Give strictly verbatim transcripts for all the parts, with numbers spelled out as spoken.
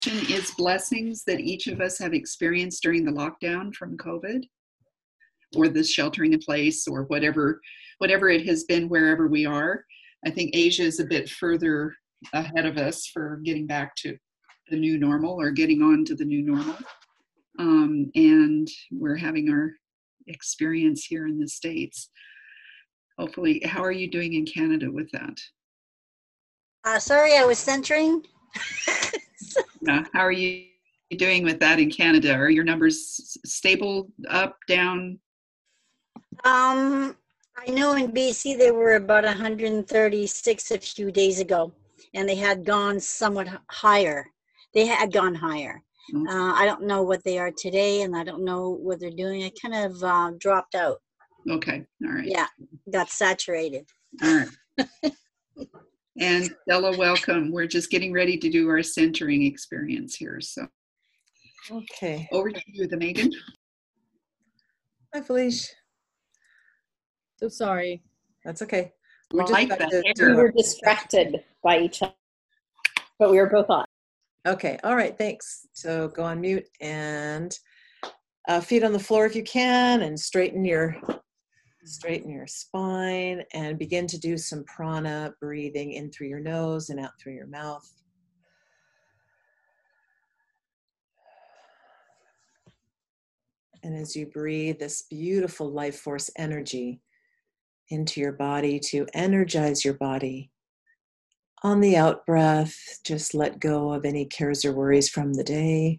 is blessings that each of us have experienced during the lockdown from COVID, or the sheltering in place, or whatever whatever it has been wherever we are. I think Asia is a bit further ahead of us for getting back to the new normal, or getting on to the new normal. Um, and we're having our experience here in the States. Hopefully, how are you doing in Canada with that? Uh, sorry, I was centering. Yeah, how are you doing with that in Canada? Are your numbers stable, up, down? Um, I know in B C they were about one hundred thirty-six a few days ago, and they had gone somewhat higher. They had gone higher. Mm-hmm. Uh, I don't know what they are today, and I don't know what they're doing. I kind of uh, dropped out. Okay, all right. Yeah, got saturated. All right. And Stella, welcome. We're just getting ready to do our centering experience here. So, okay. Over to you, the Megan. Hi, Felicia. So sorry. That's okay. We're just like about that. to We were distracted by each other, but we were both on. Okay. All right. Thanks. So go on mute and uh, feet on the floor if you can, and straighten your straighten your spine, and begin to do some prana breathing in through your nose and out through your mouth. And as you breathe this beautiful life force energy into your body to energize your body, on the out breath, just let go of any cares or worries from the day.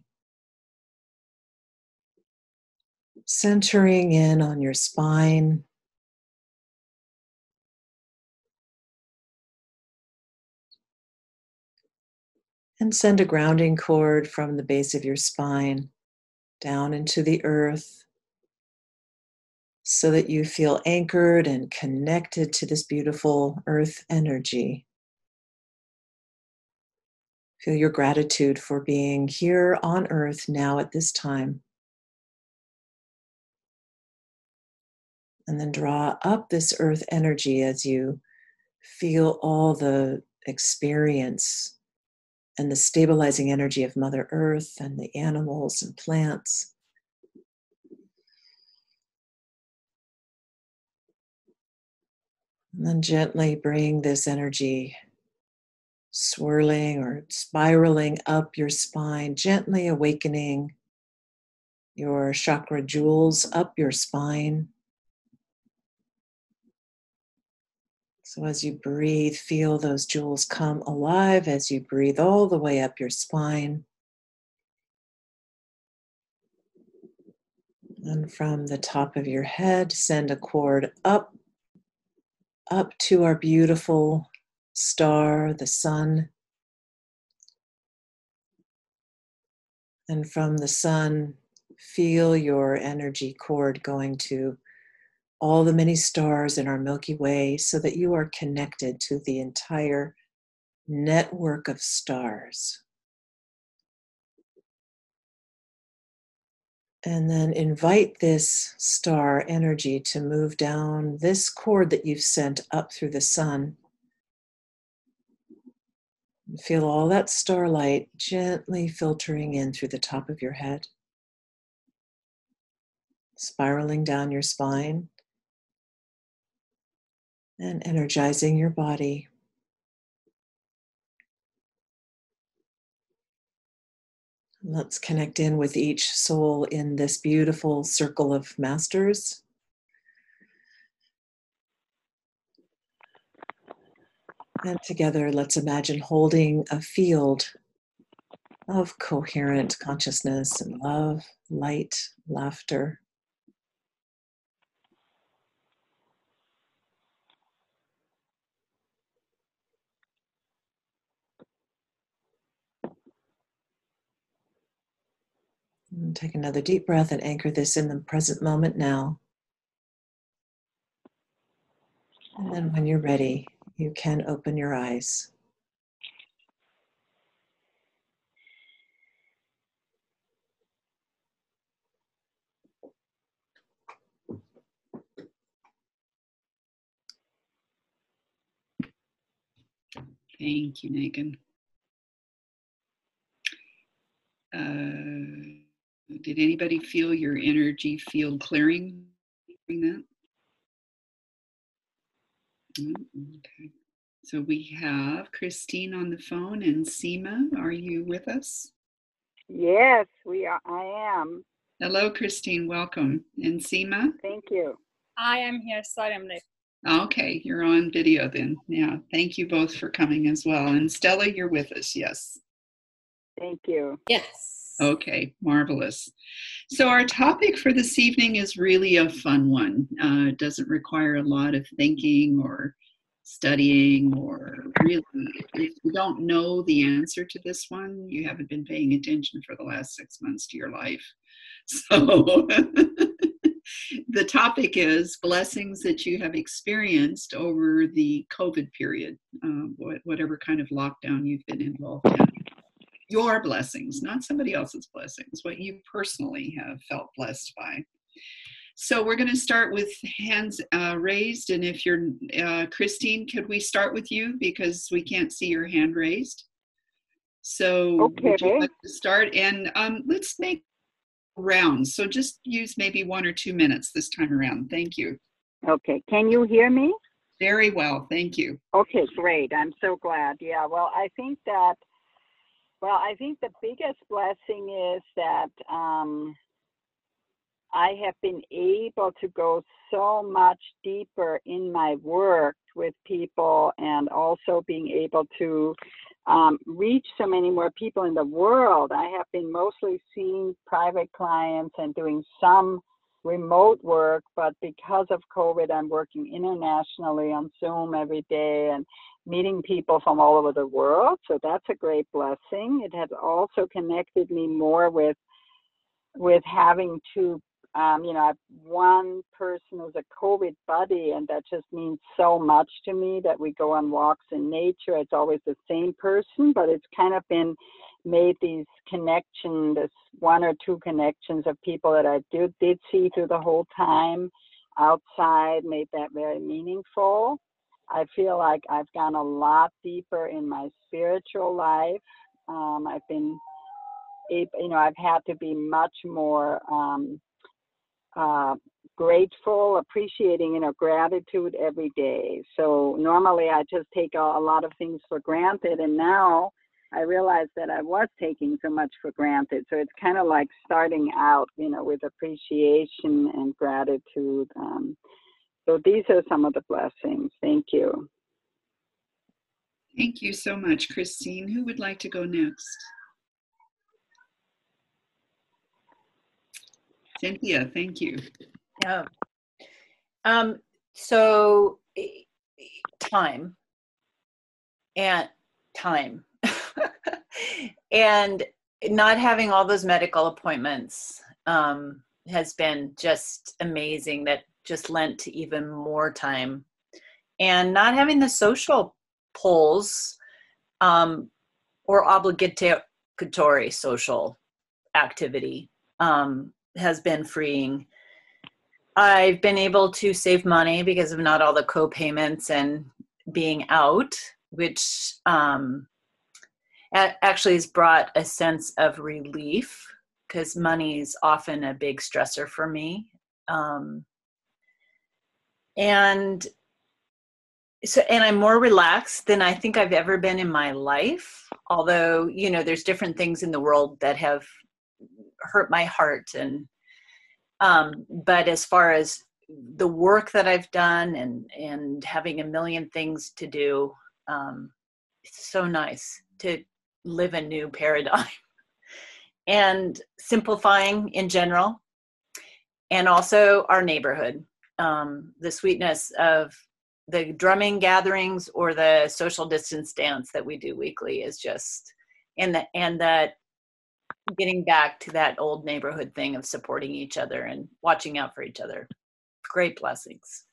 Centering in on your spine. And send a grounding cord from the base of your spine down into the earth, so that you feel anchored and connected to this beautiful earth energy. Feel your gratitude for being here on earth now at this time. And then draw up this earth energy as you feel all the experience and the stabilizing energy of Mother Earth and the animals and plants. And then gently bring this energy swirling or spiraling up your spine, gently awakening your chakra jewels up your spine. So as you breathe, feel those jewels come alive as you breathe all the way up your spine. And from the top of your head, send a cord up, up to our beautiful star, the sun. And from the sun, feel your energy cord going to all the many stars in our Milky Way, so that you are connected to the entire network of stars. And then invite this star energy to move down this cord that you've sent up through the sun. Feel all that starlight gently filtering in through the top of your head, spiraling down your spine, and energizing your body. Let's connect in with each soul in this beautiful circle of masters. And together, let's imagine holding a field of coherent consciousness and love, light, laughter. And take another deep breath and anchor this in the present moment now. And then when you're ready, you can open your eyes. Thank you, Megan. Uh, did anybody feel your energy field clearing during that? Okay. So we have Christine on the phone, and Seema, are you with us? Yes, we are. I am. Hello, Christine. Welcome. And Seema? Thank you. I am here. Sorry, I'm late. Okay, you're on video then. Yeah, thank you both for coming as well. And Stella, you're with us. Yes. Thank you. Yes. Okay, marvelous. So our topic for this evening is really a fun one. Uh, it doesn't require a lot of thinking or studying, or really, if you don't know the answer to this one, you haven't been paying attention for the last six months to your life. So the topic is blessings that you have experienced over the COVID period, uh, whatever kind of lockdown you've been involved in. Your blessings, not somebody else's blessings, what you personally have felt blessed by. So we're going to start with hands uh, raised. And if you're, uh, Christine, could we start with you because we can't see your hand raised? So okay. Would you like to start? And um, let's make rounds. So just use maybe one or two minutes this time around. Thank you. Okay. Can you hear me? Very well. Thank you. Okay, great. I'm so glad. Yeah, well, I think that, well, I think the biggest blessing is that um, I have been able to go so much deeper in my work with people, and also being able to um, reach so many more people in the world. I have been mostly seeing private clients and doing some remote work, but because of COVID, I'm working internationally on Zoom every day and meeting people from all over the world. So that's a great blessing. It has also connected me more with with having to Um, you know, I've one person who's a COVID buddy, and that just means so much to me that we go on walks in nature. It's always the same person, but it's kind of been made these connections, this one or two connections of people that I did, did see through the whole time outside, made that very meaningful. I feel like I've gone a lot deeper in my spiritual life. Um, I've been, you know, I've had to be much more um, uh, grateful, appreciating, you know, gratitude every day. So normally I just take a, a lot of things for granted, and now I realize that I was taking so much for granted. So it's kind of like starting out, you know, with appreciation and gratitude. Um, so these are some of the blessings. Thank you. Thank you so much, Christine. Who would like to go next? Cynthia, thank you. Yeah. Um, so time and time and not having all those medical appointments um, has been just amazing. That just lent to even more time, and not having the social pulls um, or obligatory social activity um, has been freeing. I've been able to save money because of not all the co-payments and being out, which um, actually has brought a sense of relief, because money is often a big stressor for me. Um, and so, and I'm more relaxed than I think I've ever been in my life. Although, you know, there's different things in the world that have hurt my heart, and um but as far as the work that I've done and and having a million things to do, um it's so nice to live a new paradigm and simplifying in general, and also our neighborhood. Um the sweetness of the drumming gatherings or the social distance dance that we do weekly is just, and that and that getting back to that old neighborhood thing of supporting each other and watching out for each other. Great blessings.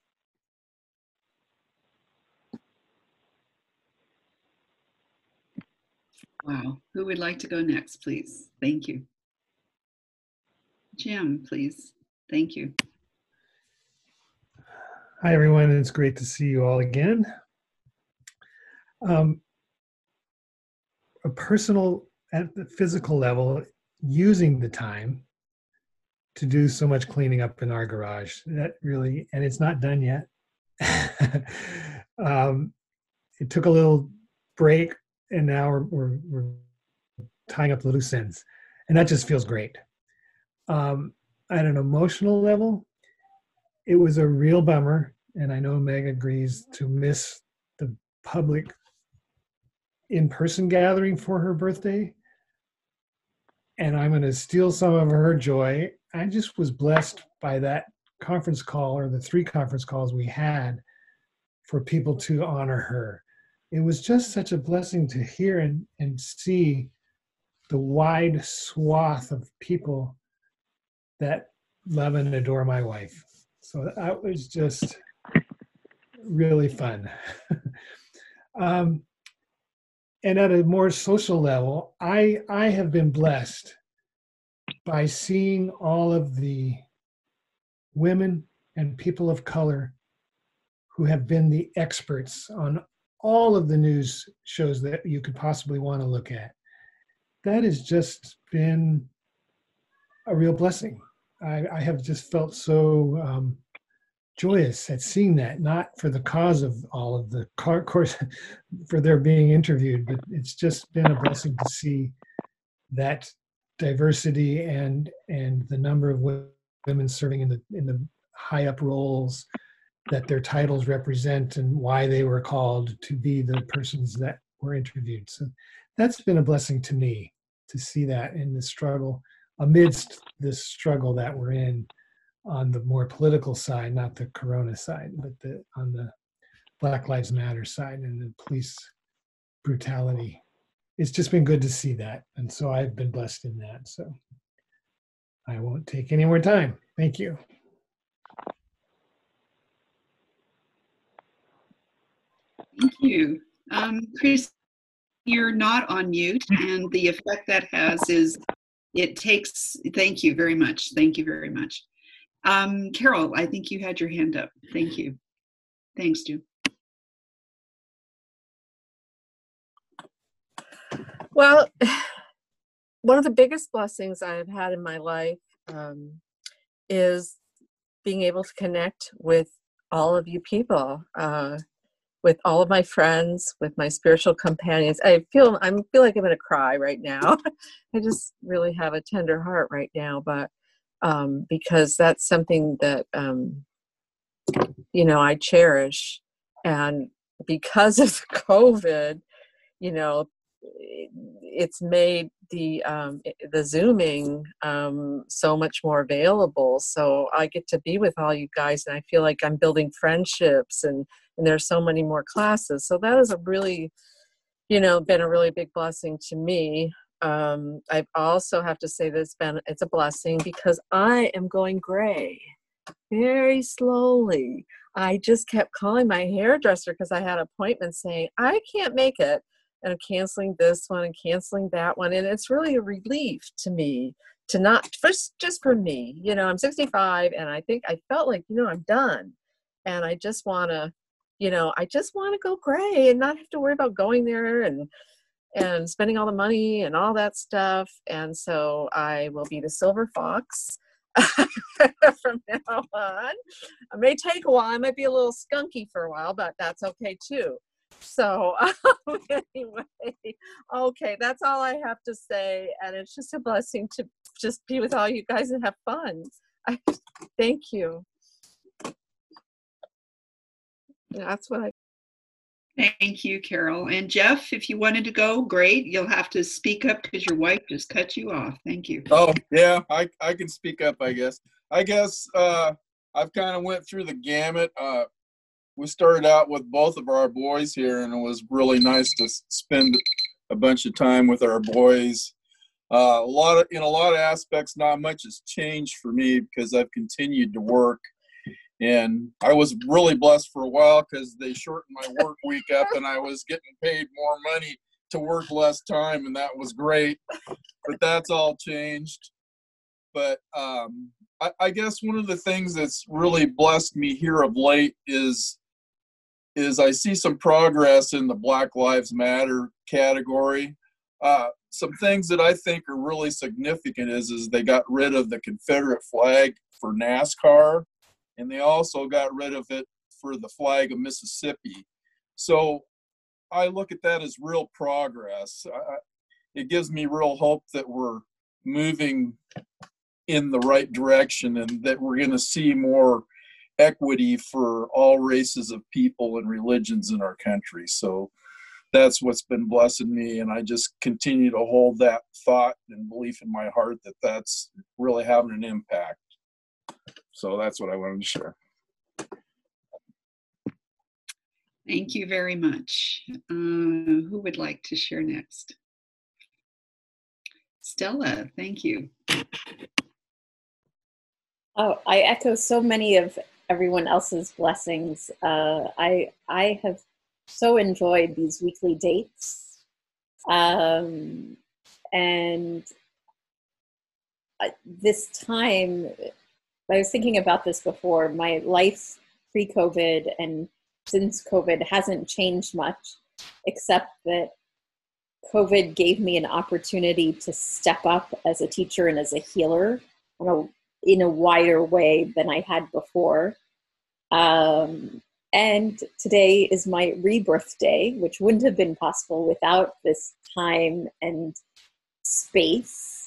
Wow. Who would like to go next, please? Thank you. Jim, please. Thank you. Hi, everyone. It's great to see you all again. Um, a personal, at the physical level, using the time to do so much cleaning up in our garage. That really, and it's not done yet. um, it took a little break, and now we're, we're, we're tying up the loose ends, and that just feels great. Um, at an emotional level, it was a real bummer, and I know Meg agrees, to miss the public in-person gathering for her birthday. And I'm going to steal some of her joy. I just was blessed by that conference call, or the three conference calls we had for people to honor her. It was just such a blessing to hear and, and see the wide swath of people that love and adore my wife. So that was just really fun. um, and at a more social level, I, I have been blessed by seeing all of the women and people of color who have been the experts on all of the news shows that you could possibly want to look at. That has just been a real blessing. I, I have just felt so um, joyous at seeing that, not for the cause of all of the car course for their being interviewed, but it's just been a blessing to see that diversity and and the number of women serving in the in the high up roles that their titles represent, and why they were called to be the persons that were interviewed. So that's been a blessing to me, to see that in the struggle, amidst this struggle that we're in on the more political side, not the corona side, but the on the Black Lives Matter side and the police brutality. It's just been good to see that. And so I've been blessed in that. So I won't take any more time. Thank you. Thank you. Um, Chris, you're not on mute, and the effect that has is it takes, thank you very much. Thank you very much. Um, Carol, I think you had your hand up. Thank you. Thanks, Stu. Well, one of the biggest blessings I've had in my life um, is being able to connect with all of you people, uh, with all of my friends, with my spiritual companions. I feel I feel like I'm going to cry right now. I just really have a tender heart right now, but um, because that's something that um, you know I cherish, and because of COVID, you know. It's made the um, the Zooming um, so much more available. So I get to be with all you guys, and I feel like I'm building friendships, and, and there's so many more classes. So that has a really, you know, been a really big blessing to me. Um, I also have to say that it's been it's a blessing because I am going gray very slowly. I just kept calling my hairdresser because I had appointments saying I can't make it. And I'm canceling this one and canceling that one. And it's really a relief to me to not, first, just for me, you know, I'm sixty-five and I think I felt like, you know, I'm done. And I just want to, you know, I just want to go gray and not have to worry about going there and, and spending all the money and all that stuff. And so I will be the silver fox from now on. It may take a while. I might be a little skunky for a while, but that's okay too. So um, anyway, okay, that's all I have to say. And it's just a blessing to just be with all you guys and have fun. I, thank you. That's what I. Thank you, Carol. And Jeff, if you wanted to go, great. You'll have to speak up because your wife just cut you off. Thank you. Oh, yeah, I, I can speak up, I guess. I guess uh, I've kind of went through the gamut. Uh, We started out with both of our boys here, and it was really nice to spend a bunch of time with our boys. Uh, a lot of, in a lot of aspects, not much has changed for me because I've continued to work. And I was really blessed for a while because they shortened my work week up, and I was getting paid more money to work less time, and that was great. But that's all changed. But um, I, I guess one of the things that's really blessed me here of late is is I see some progress in the Black Lives Matter category. Uh, some things that I think are really significant is, is they got rid of the Confederate flag for NASCAR, and they also got rid of it for the flag of Mississippi. So I look at that as real progress. I, it gives me real hope that we're moving in the right direction and that we're going to see more equity for all races of people and religions in our country. So that's what's been blessing me, and I just continue to hold that thought and belief in my heart that that's really having an impact. So that's what I wanted to share. Thank you very much. Uh, who would like to share next? Stella, thank you. Oh, I echo so many of everyone else's blessings. Uh, I I have so enjoyed these weekly dates, um, and uh, this time, I was thinking about this before. My life pre-COVID and since COVID hasn't changed much, except that COVID gave me an opportunity to step up as a teacher and as a healer in a, in a wider way than I had before. Um, and today is my rebirth day, which wouldn't have been possible without this time and space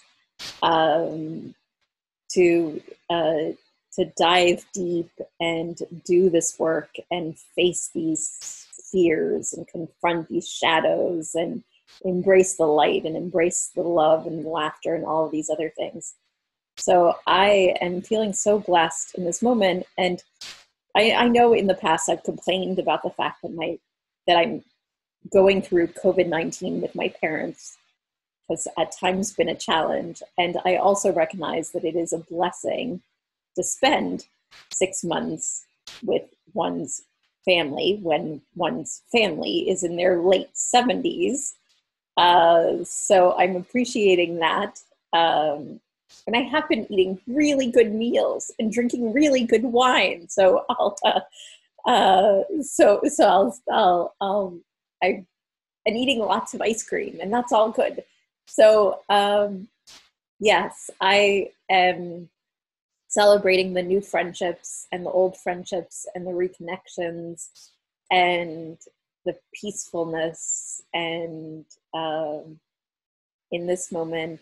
um, to uh, to dive deep and do this work and face these fears and confront these shadows and embrace the light and embrace the love and the laughter and all of these other things. So I am feeling so blessed in this moment. And I, I know in the past I've complained about the fact that my that I'm going through COVID nineteen with my parents has at times been a challenge. And I also recognize that it is a blessing to spend six months with one's family when one's family is in their late seventies. Uh, so I'm appreciating that. Um, and I have been eating really good meals and drinking really good wine. So I'll, uh, uh, so, so I'll, I'll, I'll, I, and eating lots of ice cream, and that's all good. So, um, yes, I am celebrating the new friendships and the old friendships and the reconnections and the peacefulness. And um, in this moment,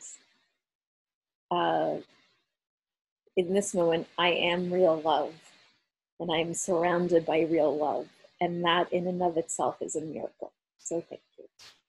uh, in this moment, I am real love, and I'm surrounded by real love. And that in and of itself is a miracle. So thank you.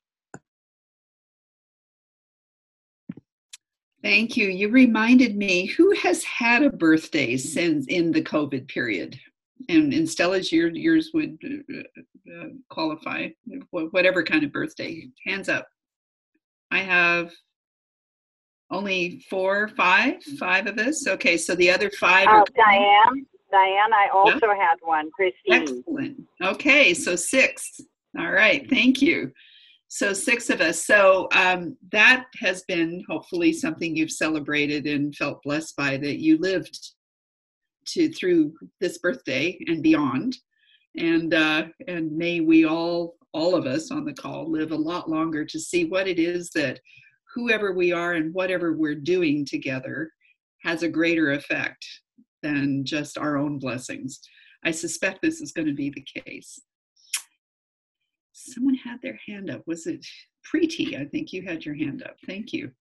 Thank you. You reminded me, who has had a birthday since in the COVID period? And, and Stella's, your, yours would uh, qualify, whatever kind of birthday. Hands up. I have only four, five, five of us. Okay, so the other five Oh, are Diane, Diane, I also yeah. had one. Christine. Excellent. Okay, so six. All right, thank you. So six of us. So um, that has been hopefully something you've celebrated and felt blessed by, that you lived to through this birthday and beyond. And uh, and may we all, all of us on the call, live a lot longer to see what it is that whoever we are and whatever we're doing together has a greater effect than just our own blessings. I suspect this is going to be the case. Someone had their hand up. Was it Preeti? I think you had your hand up. Thank you.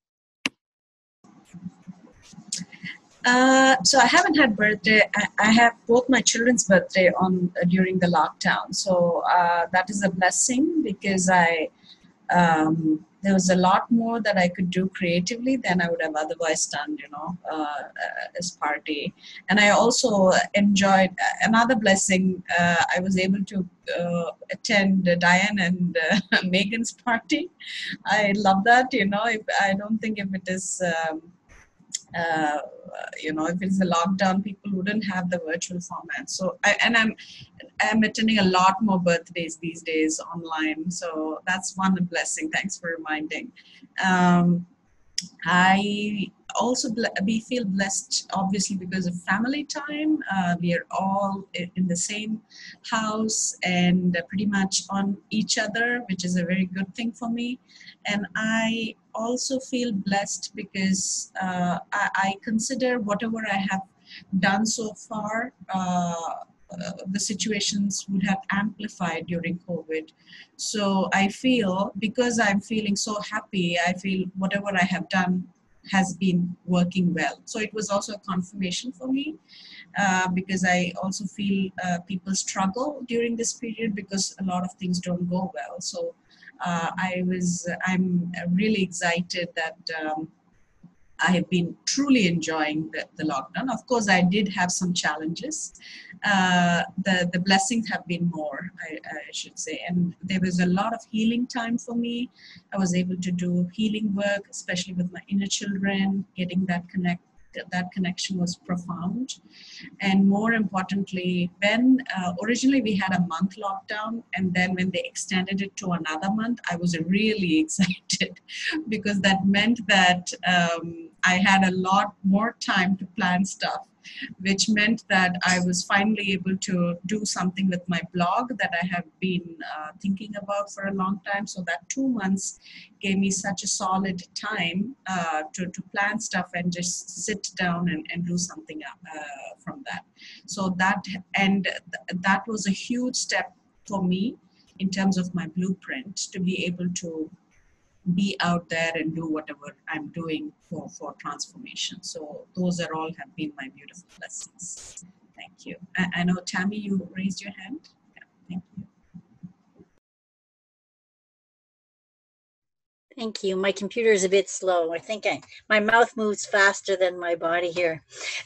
Uh, so I haven't had birthday. I, I have both my children's birthday on uh, during the lockdown. So uh, that is a blessing, because I um, there was a lot more that I could do creatively than I would have otherwise done, you know, uh, as party. And I also enjoyed another blessing. Uh, I was able to uh, attend Diane and uh, Megan's party. I love that, you know. If I don't think if it is. Um, Uh, you know, if it's a lockdown, people wouldn't have the virtual format. So, I, and I'm, I'm attending a lot more birthdays these days online. So that's one blessing. Thanks for reminding. Um, I also we feel blessed, obviously, because of family time. Uh, we are all in the same house and pretty much on each other, which is a very good thing for me. And I also feel blessed because uh, I, I consider whatever I have done so far, uh, uh, the situations would have amplified during COVID. So I feel, because I'm feeling so happy, I feel whatever I have done has been working well. So it was also a confirmation for me, uh, because I also feel uh, people struggle during this period because a lot of things don't go well. So uh, I was, I'm really excited that um, I have been truly enjoying the, the lockdown. Of course, I did have some challenges. Uh, the, the blessings have been more, I, I should say. And there was a lot of healing time for me. I was able to do healing work, especially with my inner children, getting that connect. That connection was profound. And more importantly, when uh, originally we had a month lockdown, and then when they extended it to another month, I was really excited because that meant that um, I had a lot more time to plan stuff, which meant that I was finally able to do something with my blog that I have been uh, thinking about for a long time. So that two months gave me such a solid time uh, to, to plan stuff and just sit down and, and do something uh, from that. So that, and th- that was a huge step for me in terms of my blueprint to be able to be out there and do whatever I'm doing for, for transformation. So those are all have been my beautiful blessings. Thank you. I, I know, Tammy, you raised your hand. Yeah, thank you. Thank you. My computer is a bit slow. I think I, my mouth moves faster than my body here.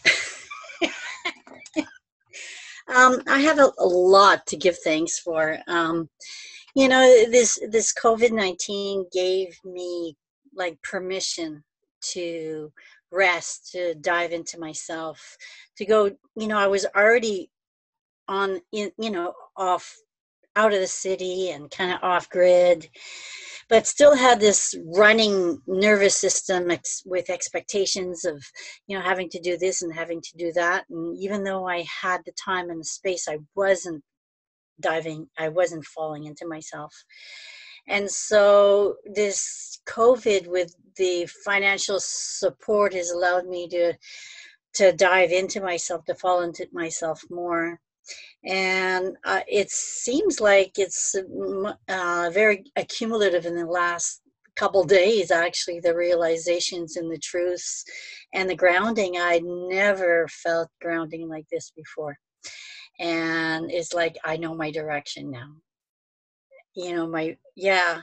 um, I have a, a lot to give thanks for. Um, you know, this this COVID nineteen gave me like permission to rest, to dive into myself, to go. You know, I was already on, in, you know, off, out of the city and kind of off grid, but still had this running nervous system ex- with expectations of, you know, having to do this and having to do that. And even though I had the time and the space, I wasn't diving, I wasn't falling into myself. And so this COVID with the financial support has allowed me to to dive into myself, to fall into myself more. And uh, it seems like it's uh, very accumulative in the last couple days, actually, the realizations and the truths and the grounding. I never felt grounding like this before. And it's like, I know my direction now. You know, my, yeah.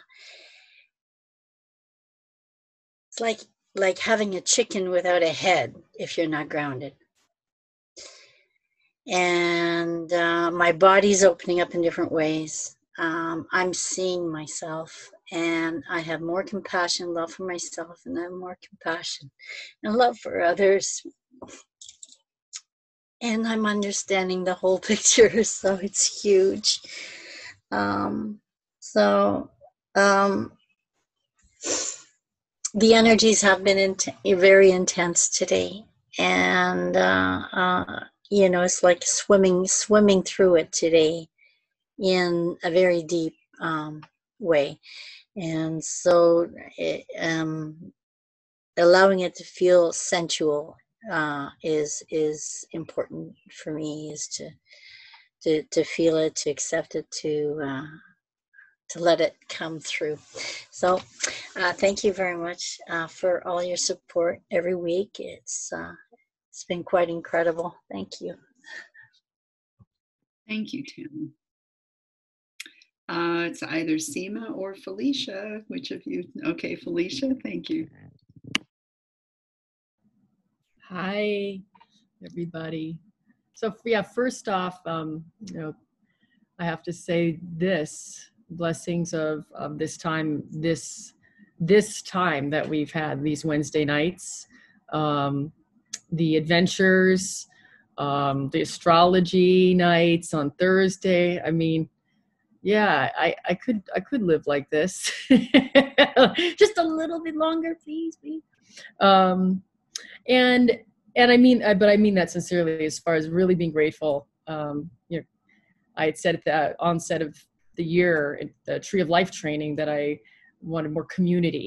It's like, like having a chicken without a head if you're not grounded. And uh, my body's opening up in different ways. Um, I'm seeing myself, and I have more compassion, love for myself, and I have more compassion and love for others. And I'm understanding the whole picture, so it's huge. Um, so um, the energies have been int- very intense today, and uh, uh, you know, it's like swimming, swimming through it today in a very deep um, way, and so it, um, allowing it to feel sensual uh, is is important for me. Is to to to feel it, to accept it, to uh, to let it come through. So, uh, thank you very much uh, for all your support every week. It's uh, it's been quite incredible. Thank you. Thank you, Tim. Uh, it's either Seema or Felicia. Which of you? Okay, Felicia, thank you. Hi, everybody. So yeah, first off, um, you know, I have to say this, blessings of, of this time, this, this time that we've had, these Wednesday nights, um, the adventures, um, the astrology nights on Thursday. I mean, yeah, I, I could, I could live like this. Just a little bit longer, please, please. Um, and, and I mean, but I mean that sincerely, as far as really being grateful. Um, you know, I had said at the onset of the year, at the Tree of Life training, that I wanted more community,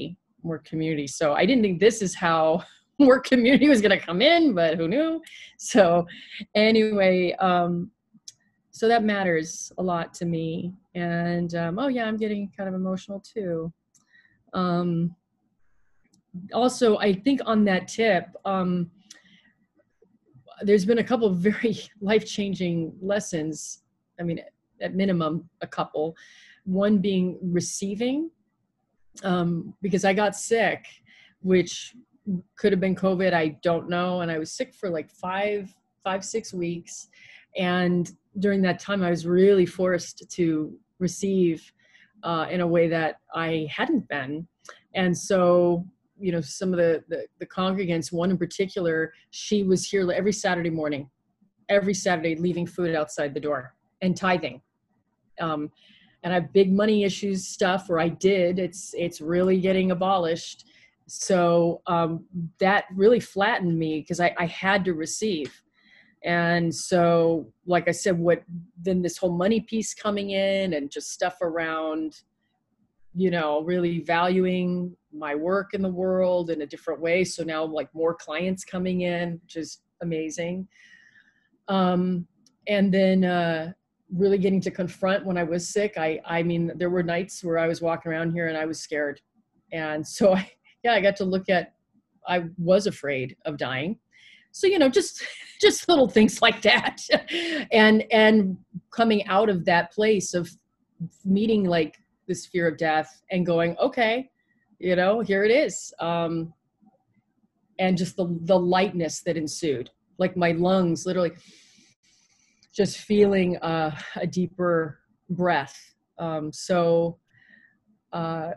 more community. So I didn't think this is how more community was going to come in, but who knew? So anyway, um, so that matters a lot to me. And um, oh yeah, I'm getting kind of emotional too. Um, also, I think on that tip, um, there's been a couple of very life-changing lessons. I mean, at minimum, a couple. One being receiving, um, because I got sick, which could have been COVID, I don't know. And I was sick for like five, five, six weeks. And during that time, I was really forced to receive uh, in a way that I hadn't been. And so, you know, some of the, the, the congregants, one in particular, she was here every Saturday morning, every Saturday, leaving food outside the door and tithing. Um, and I have big money issues stuff where I did, it's, it's really getting abolished. So um, that really flattened me because I, I had to receive. And so, like I said, what then this whole money piece coming in and just stuff around, you know, really valuing my work in the world in a different way. So now like more clients coming in, which is amazing. Um, and then uh, really getting to confront when I was sick. I, I mean, there were nights where I was walking around here and I was scared. And so I, yeah, I got to look at, I was afraid of dying. So, you know, just, just little things like that. and, and coming out of that place of meeting like this fear of death and going, okay, you know, here it is. Um, and just the, the lightness that ensued, like my lungs, literally just feeling uh, a deeper breath. Um, so, uh,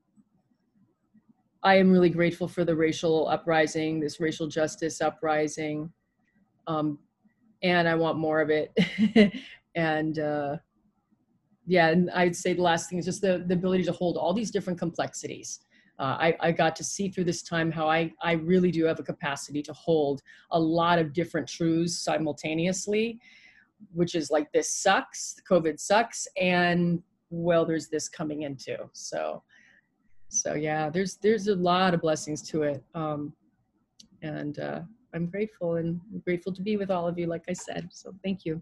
I am really grateful for the racial uprising, this racial justice uprising. Um, and I want more of it. and uh, yeah, and I'd say the last thing is just the, the ability to hold all these different complexities. Uh, I, I got to see through this time how I, I really do have a capacity to hold a lot of different truths simultaneously, which is like, this sucks, COVID sucks, and well, there's this coming in too. So. So yeah, there's there's a lot of blessings to it, um, and uh, I'm grateful and I'm grateful to be with all of you, like I said. So thank you.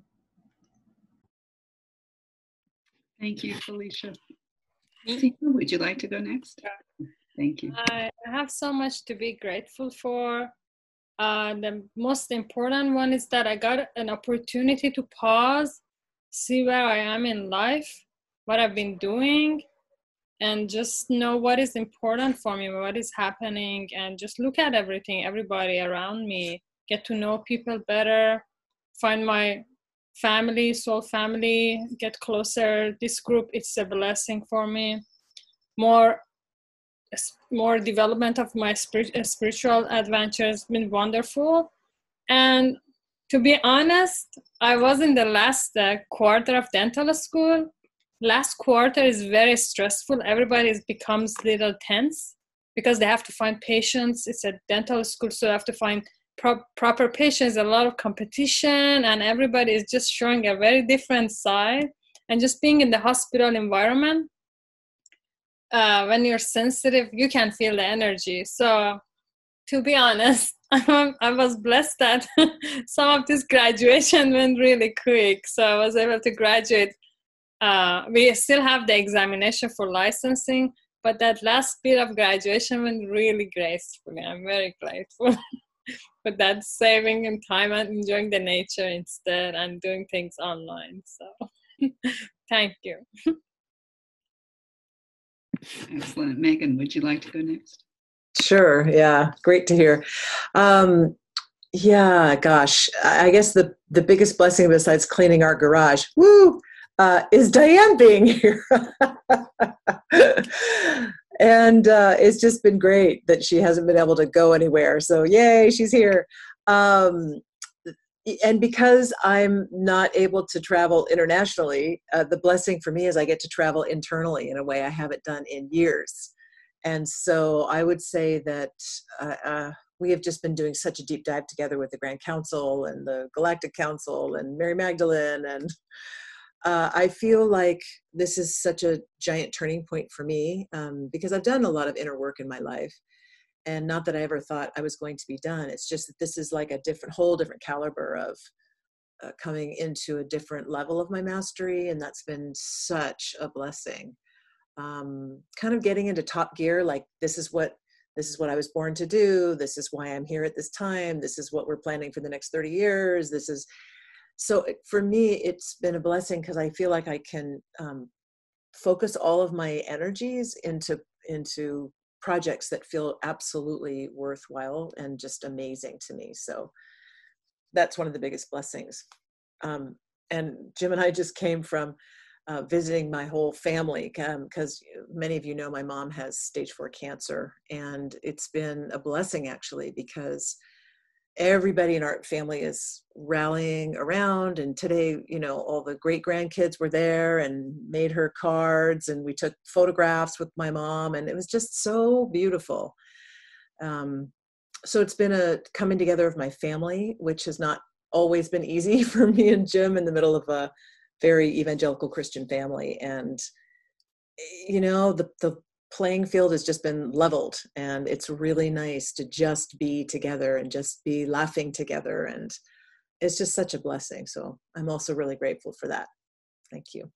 Thank you, Felicia. Tina, would you like to go next? Thank you. I have so much to be grateful for. Uh, the most important one is that I got an opportunity to pause, see where I am in life, what I've been doing, and just know what is important for me, what is happening, and just look at everything, everybody around me, get to know people better, find my family, soul family, get closer. This group, it's a blessing for me. More, more development of my spirit, spiritual adventure has been wonderful. And to be honest, I was in the last uh, quarter of dental school. Last quarter is very stressful. Everybody becomes a little tense because they have to find patients. It's a dental school, so they have to find pro- proper patients, a lot of competition, and everybody is just showing a very different side. And just being in the hospital environment, uh, when you're sensitive, you can feel the energy. So to be honest, I was blessed that some of this graduation went really quick. So I was able to graduate. Uh, we still have the examination for licensing, but that last bit of graduation went really gracefully. I'm very grateful for that, saving in time and enjoying the nature instead and doing things online. So thank you. Excellent. Megan, would you like to go next? Sure. Yeah. Great to hear. Um, yeah, gosh, I guess the, the biggest blessing besides cleaning our garage, woo, Uh, is Diane being here. And uh, it's just been great that she hasn't been able to go anywhere. So yay, she's here. Um, and because I'm not able to travel internationally, uh, the blessing for me is I get to travel internally in a way I haven't done in years. And so I would say that uh, uh, we have just been doing such a deep dive together with the Grand Council and the Galactic Council and Mary Magdalene and uh, I feel like this is such a giant turning point for me um, because I've done a lot of inner work in my life. And not that I ever thought I was going to be done. It's just that this is like a different, whole different caliber of uh, coming into a different level of my mastery. And that's been such a blessing. Um, kind of getting into top gear, like this is what, this is what I was born to do. This is why I'm here at this time. This is what we're planning for the next thirty years. This is, so for me, it's been a blessing because I feel like I can um, focus all of my energies into, into projects that feel absolutely worthwhile and just amazing to me. So that's one of the biggest blessings. Um, and Jim and I just came from uh, visiting my whole family because um, many of you know my mom has stage four cancer, and it's been a blessing actually because everybody in our family is rallying around. And today, you know, all the great grandkids were there and made her cards, and we took photographs with my mom, and it was just so beautiful. Um, so it's been a coming together of my family, which has not always been easy for me and Jim in the middle of a very evangelical Christian family. And, you know, the, the playing field has just been leveled, and it's really nice to just be together and just be laughing together, and it's just such a blessing. So I'm also really grateful for that. Thank you.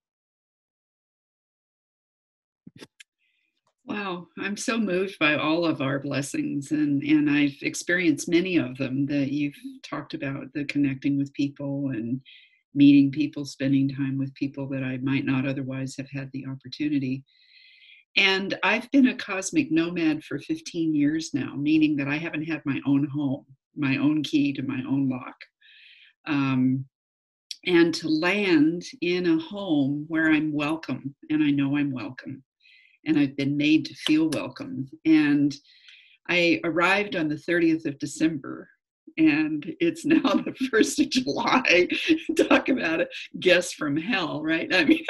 Wow, I'm so moved by all of our blessings, and and I've experienced many of them that you've talked about, the connecting with people and meeting people, spending time with people that I might not otherwise have had the opportunity. And I've been a cosmic nomad for fifteen years now, meaning that I haven't had my own home, my own key to my own lock. Um, and to land in a home where I'm welcome, and I know I'm welcome, and I've been made to feel welcome. And I arrived on the thirtieth of December, and it's now the first of July. Talk about a guest from hell, right? I mean,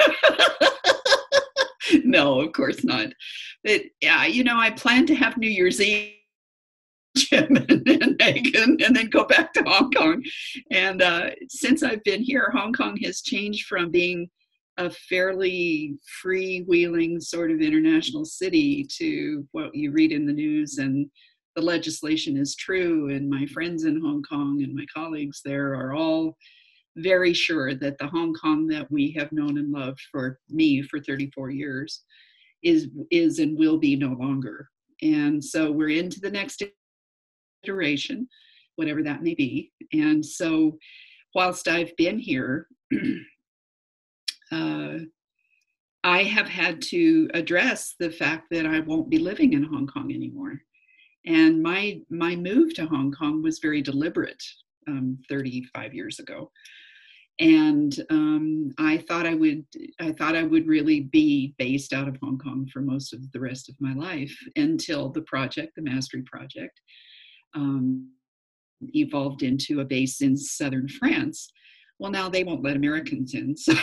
no, of course not. But yeah, you know, I plan to have New Year's Eve, Jim and, and Megan, and then go back to Hong Kong. And uh, since I've been here, Hong Kong has changed from being a fairly freewheeling sort of international city to what you read in the news, and the legislation is true. And my friends in Hong Kong and my colleagues there are all very sure that the Hong Kong that we have known and loved, for me for thirty-four years, is is and will be no longer. And so we're into the next iteration, whatever that may be. And so whilst I've been here, uh, I have had to address the fact that I won't be living in Hong Kong anymore. And my my move to Hong Kong was very deliberate um, thirty-five years ago. And um, I thought I would, I thought I would really be based out of Hong Kong for most of the rest of my life, until the project, the Mastery Project, um, evolved into a base in southern France. Well, now they won't let Americans in, so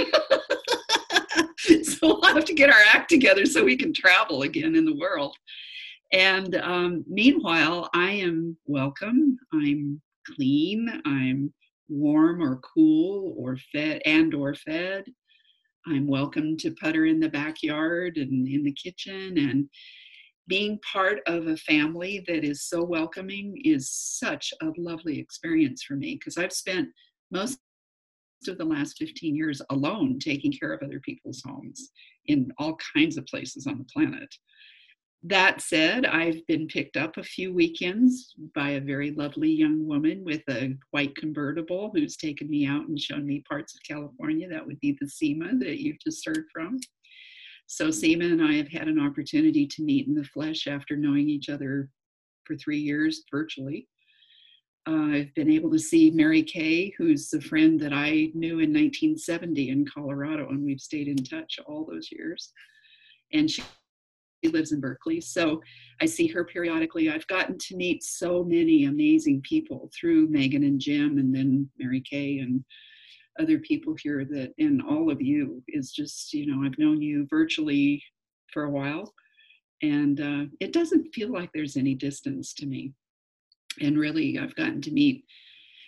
so we'll have to get our act together so we can travel again in the world. And um, meanwhile, I am welcome. I'm clean. I'm warm or cool or fed and or fed. I'm welcome to putter in the backyard and in the kitchen, and being part of a family that is so welcoming is such a lovely experience for me, because I've spent most of the last fifteen years alone taking care of other people's homes in all kinds of places on the planet. That said, I've been picked up a few weekends by a very lovely young woman with a white convertible who's taken me out and shown me parts of California. That would be the Seema that you've just heard from. So Seema and I have had an opportunity to meet in the flesh after knowing each other for three years virtually. Uh, I've been able to see Mary Kay, who's a friend that I knew in nineteen seventy in Colorado, and we've stayed in touch all those years. And she She lives in Berkeley, so I see her periodically. I've gotten to meet so many amazing people through Megan and Jim, and then Mary Kay and other people here, that, and all of you is just, you know, I've known you virtually for a while, and uh, it doesn't feel like there's any distance to me. And really, I've gotten to meet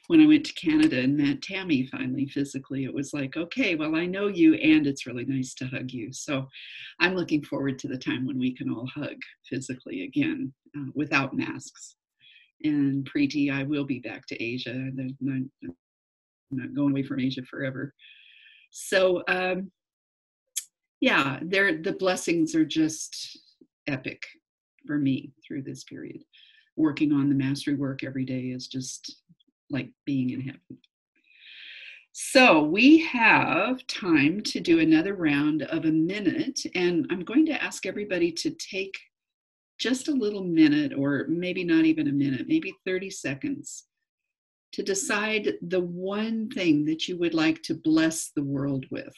when I went to Canada and met Tammy finally physically, it was like, okay, well, I know you and it's really nice to hug you. So I'm looking forward to the time when we can all hug physically again uh, without masks. And Preeti, I will be back to Asia. I'm not, I'm not going away from Asia forever. So um, yeah, they're, the blessings are just epic for me through this period. Working on the mastery work every day is just like being in heaven. So we have time to do another round of a minute, and I'm going to ask everybody to take just a little minute, or maybe not even a minute, maybe thirty seconds, to decide the one thing that you would like to bless the world with.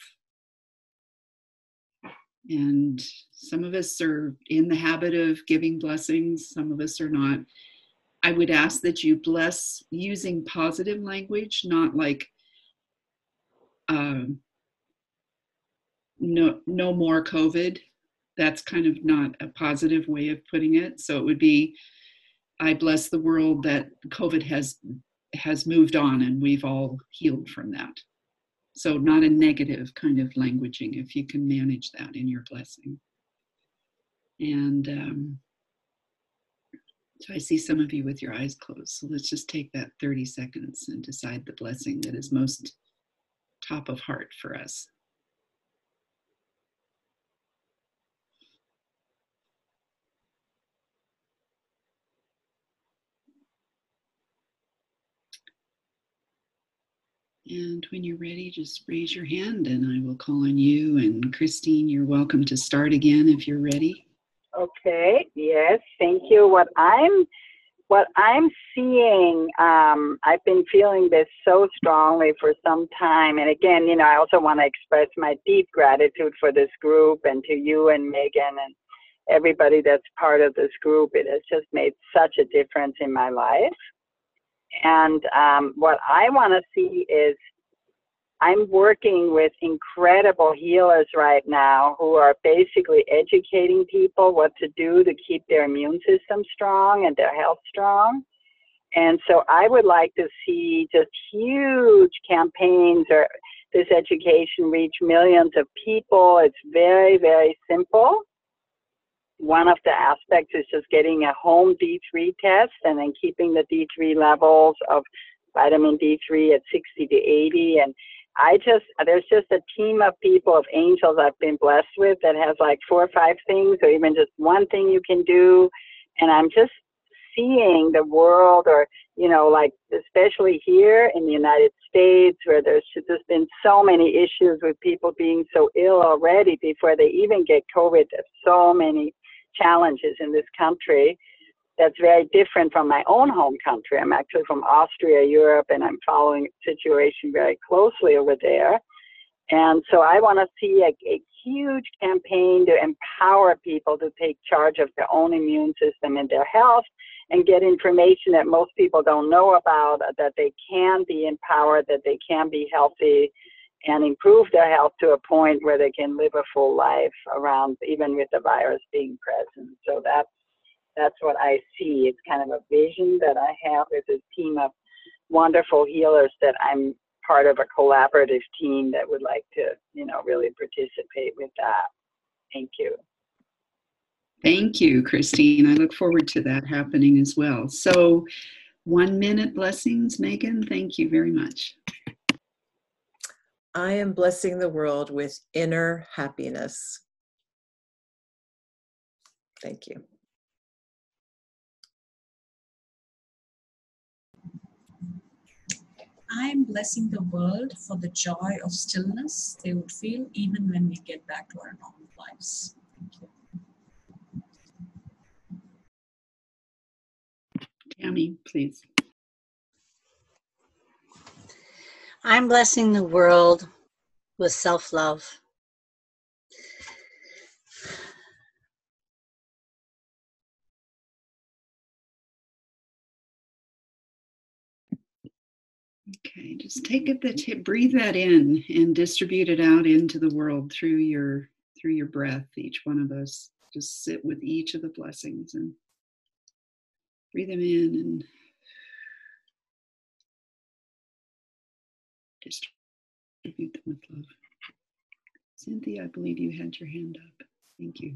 And some of us are in the habit of giving blessings, some of us are not. I would ask that you bless using positive language, not like um, no, no more COVID. That's kind of not a positive way of putting it. So it would be, I bless the world that COVID has has moved on and we've all healed from that. So not a negative kind of languaging, if you can manage that in your blessing. And um, so I see some of you with your eyes closed. So let's just take that thirty seconds and decide the blessing that is most top of heart for us. And when you're ready, just raise your hand and I will call on you. And Christine, you're welcome to start again if you're ready. Okay, yes, thank you. What I'm what I'm seeing, um, I've been feeling this so strongly for some time. And again, you know, I also want to express my deep gratitude for this group and to you and Megan and everybody that's part of this group. It has just made such a difference in my life. And um, what I want to see is I'm working with incredible healers right now who are basically educating people what to do to keep their immune system strong and their health strong. And so I would like to see just huge campaigns or this education reach millions of people. It's very, very simple. One of the aspects is just getting a home D three test and then keeping the D three levels of vitamin D three at sixty to eighty. And I just, there's just a team of people, of angels I've been blessed with that has like four or five things, or even just one thing you can do. And I'm just seeing the world, or, you know, like, especially here in the United States, where there's just been so many issues with people being so ill already before they even get COVID. There's so many challenges in this country. That's very different from my own home country. I'm actually from Austria, Europe, and I'm following the situation very closely over there. And so I want to see a, a huge campaign to empower people to take charge of their own immune system and their health, and get information that most people don't know about, that they can be empowered, that they can be healthy, and improve their health to a point where they can live a full life around, even with the virus being present. So that's That's what I see. It's kind of a vision that I have with this team of wonderful healers that I'm part of a collaborative team that would like to, you know, really participate with that. Thank you. Thank you, Christine. I look forward to that happening as well. So one minute blessings, Megan. Thank you very much. I am blessing the world with inner happiness. Thank you. I am blessing the world for the joy of stillness they would feel even when we get back to our normal lives. Thank you. Tammy, please. I'm blessing the world with self-love. Okay, just take it, the tip, breathe that in and distribute it out into the world through your through your breath. Each one of us just sit with each of the blessings and breathe them in and Distribute them with love. Cynthia, I believe you had your hand up. Thank you.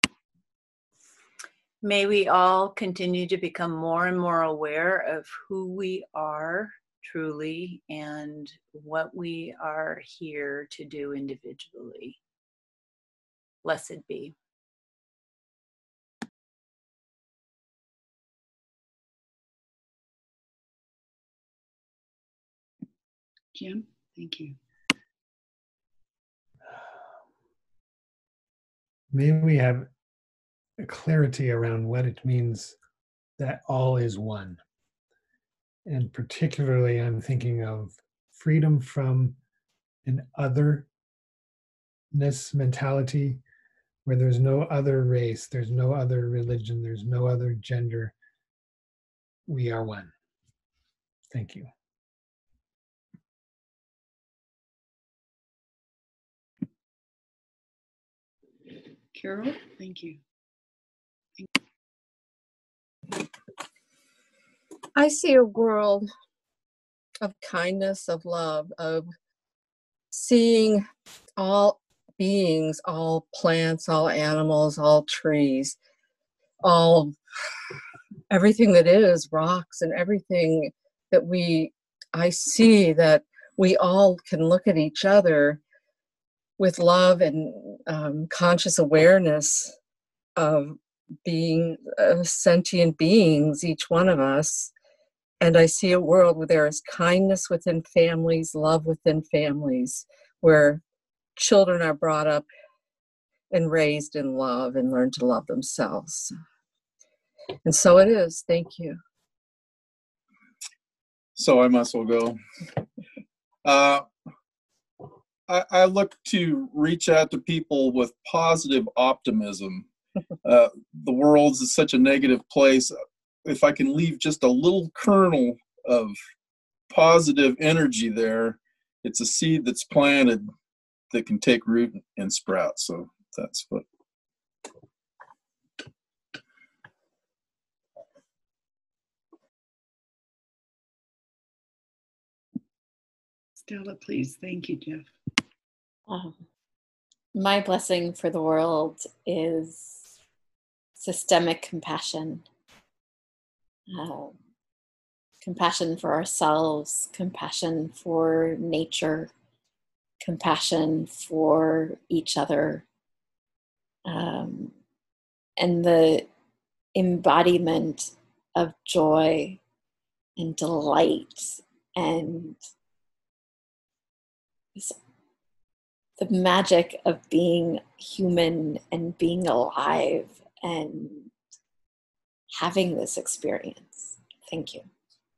May we all continue to become more and more aware of who we are truly and what we are here to do individually. Blessed be. Jim, thank you. May we have a clarity around what it means that all is one. And particularly, I'm thinking of freedom from an otherness mentality where there's no other race, there's no other religion, there's no other gender. We are one. Thank you. Carol, thank you. Thank you. I see a world of kindness, of love, of seeing all beings, all plants, all animals, all trees, all everything that is, rocks and everything that we, I see that we all can look at each other with love and um, conscious awareness of being uh, sentient beings, each one of us. And I see a world where there is kindness within families, love within families, where children are brought up and raised in love and learn to love themselves. And so it is. Thank you. So I must well go. Uh, I, I look to reach out to people with positive optimism. Uh, the world is such a negative place. If I can leave just a little kernel of positive energy there, it's a seed that's planted that can take root and sprout. So that's what. Stella, please. Thank you, Jeff. Um, my blessing for the world is systemic compassion. Um, compassion for ourselves, compassion for nature, compassion for each other, um, and the embodiment of joy and delight and this, the magic of being human and being alive and having this experience. Thank you.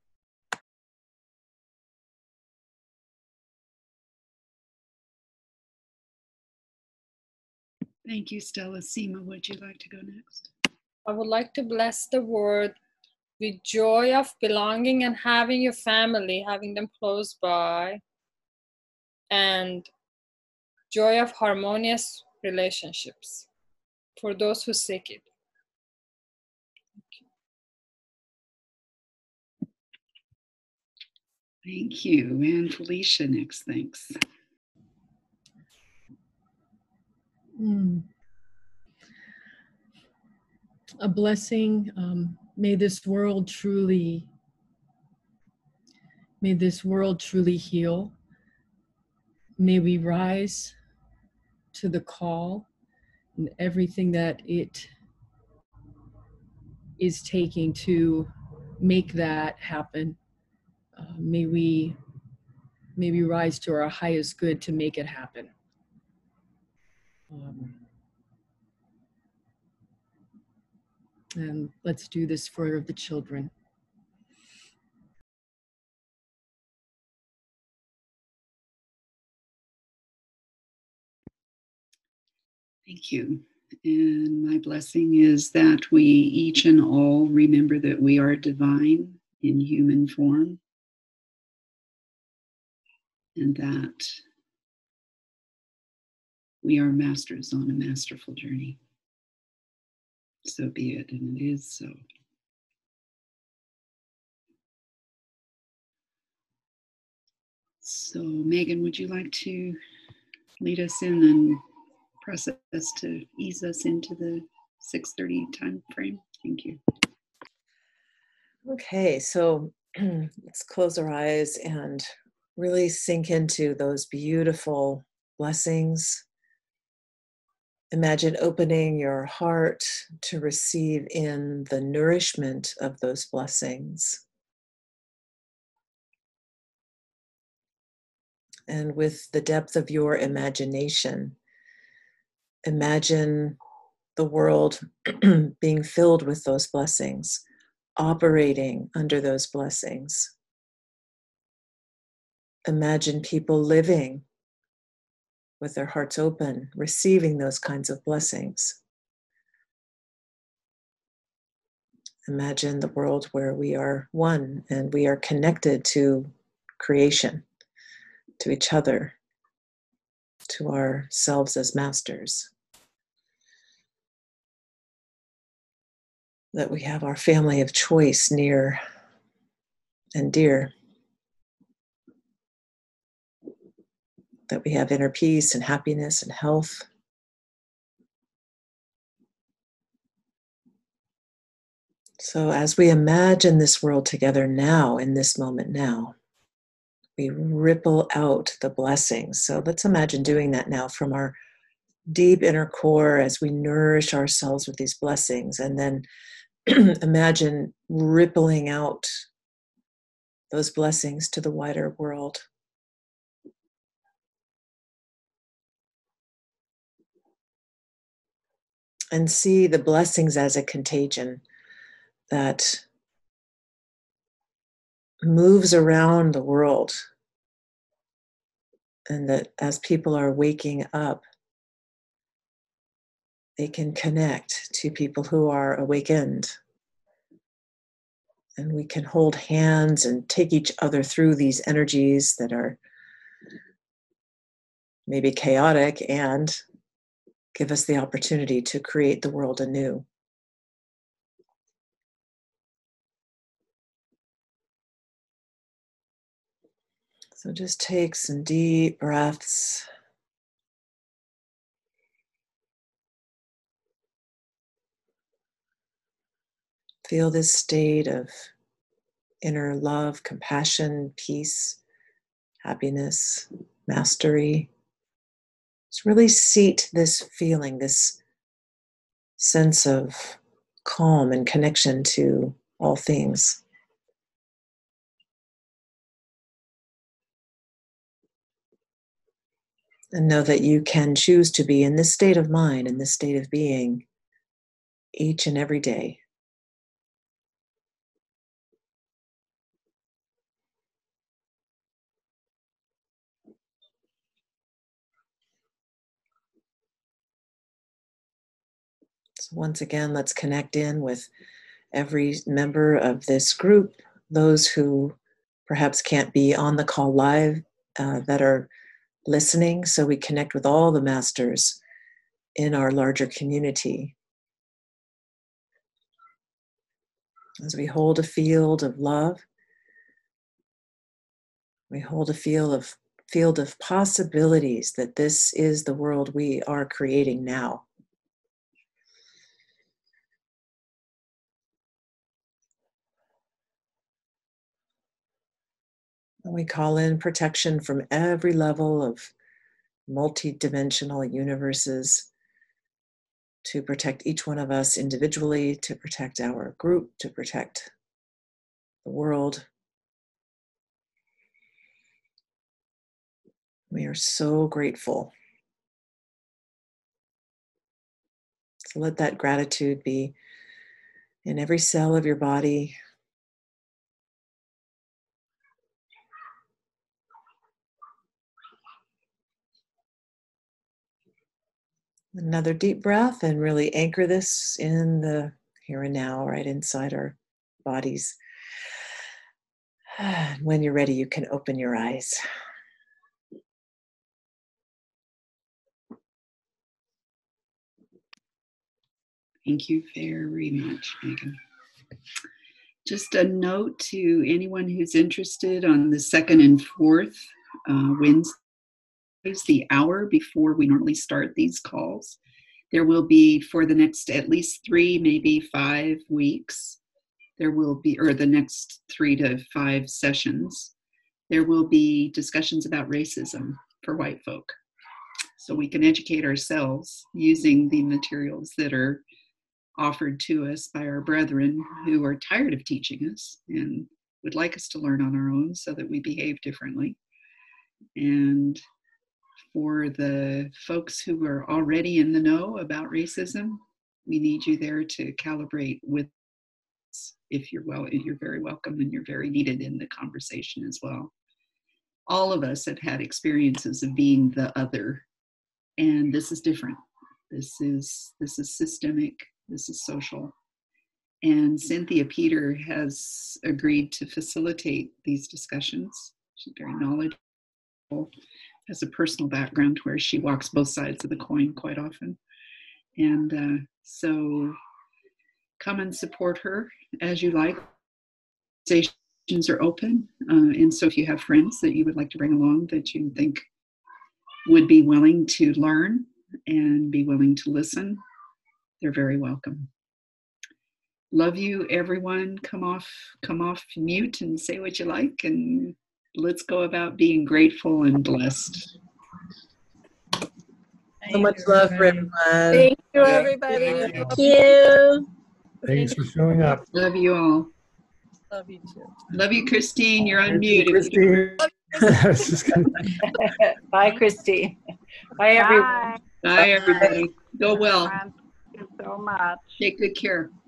Thank you, Stella. Seema, would you like to go next? I would like to bless the world with joy of belonging and having your family, having them close by, and joy of harmonious relationships for those who seek it. Thank you. And Felicia next, thanks. Mm. A blessing. Um, may this world truly, may this world truly heal. May we rise to the call and everything that it is taking to make that happen. Uh, may we, may we rise to our highest good to make it happen. Um, and let's do this for the children. Thank you. And my blessing is that we each and all remember that we are divine in human form, and that we are masters on a masterful journey. So be it, and it is so. So Megan, would you like to lead us in and process to ease us into the six thirty time frame? Thank you. Okay, so let's close our eyes and really sink into those beautiful blessings. Imagine opening your heart to receive in the nourishment of those blessings. And with the depth of your imagination, imagine the world being filled with those blessings, operating under those blessings. Imagine people living with their hearts open, receiving those kinds of blessings. Imagine the world where we are one and we are connected to creation, to each other, to ourselves as masters. That we have our family of choice near and dear. That we have inner peace and happiness and health. So as we imagine this world together now, in this moment now, we ripple out the blessings. So let's imagine doing that now from our deep inner core as we nourish ourselves with these blessings, and then imagine rippling out those blessings to the wider world. And see the blessings as a contagion that moves around the world. And that as people are waking up, they can connect to people who are awakened. And we can hold hands and take each other through these energies that are maybe chaotic and give us the opportunity to create the world anew. So just take some deep breaths. Feel this state of inner love, compassion, peace, happiness, mastery. Just really seat this feeling, this sense of calm and connection to all things. And know that you can choose to be in this state of mind, in this state of being, each and every day. So once again, let's connect in with every member of this group, those who perhaps can't be on the call live, uh, that are listening, so we connect with all the masters in our larger community. As we hold a field of love, we hold a field of field of possibilities that this is the world we are creating now. And we call in protection from every level of multi-dimensional universes to protect each one of us individually, to protect our group, to protect the world. We are so grateful. So let that gratitude be in every cell of your body. Another deep breath and really anchor this in the here and now, right inside our bodies. When you're ready, you can open your eyes. Thank you very much, Megan. Just a note to anyone who's interested on the second and fourth uh, Wednesdays, the hour before we normally start these calls. There will be, for the next at least three, maybe five weeks, there will be, or the next three to five sessions, there will be discussions about racism for white folk. So we can educate ourselves using the materials that are offered to us by our brethren who are tired of teaching us and would like us to learn on our own so that we behave differently. And for the folks who are already in the know about racism, we need you there to calibrate with us. If you're well, you're very welcome and you're very needed in the conversation as well. All of us have had experiences of being the other, and this is different. This is this is systemic. This is social. And Cynthia Peter has agreed to facilitate these discussions. She's very knowledgeable, has a personal background where she walks both sides of the coin quite often. And uh, so come and support her as you like. Stations are open. Uh, and so if you have friends that you would like to bring along that you think would be willing to learn and be willing to listen, they're very welcome. Love you, everyone. Come off, come off mute and say what you like, and let's go about being grateful and blessed. So much love for everyone. Thank you, everybody. Thank you. Thank you. Thanks for showing up. Love you all. Love you too. Love you, Christine. You're Thank you, unmuted. Christine. I was just gonna- Bye, Christine. Bye, everyone. Bye. Bye, everybody. Go well. Thank you so much. Take good care.